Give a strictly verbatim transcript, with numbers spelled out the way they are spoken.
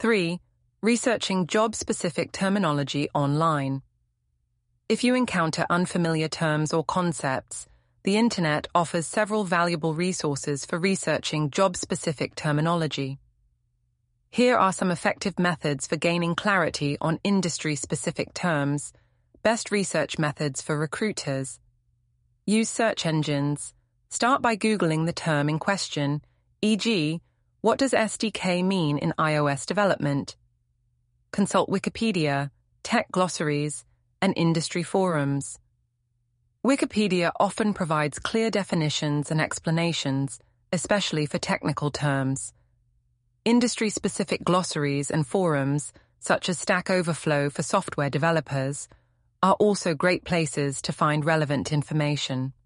Three, researching job-specific terminology online. If you encounter unfamiliar terms or concepts, the Internet offers several valuable resources for researching job-specific terminology. Here are some effective methods for gaining clarity on industry-specific terms, best research methods for recruiters. Use search engines. Start by Googling the term in question, for example, what does S D K mean in iOS development? Consult Wikipedia, tech glossaries, and industry forums. Wikipedia often provides clear definitions and explanations, especially for technical terms. Industry-specific glossaries and forums, such as Stack Overflow for software developers, are also great places to find relevant information.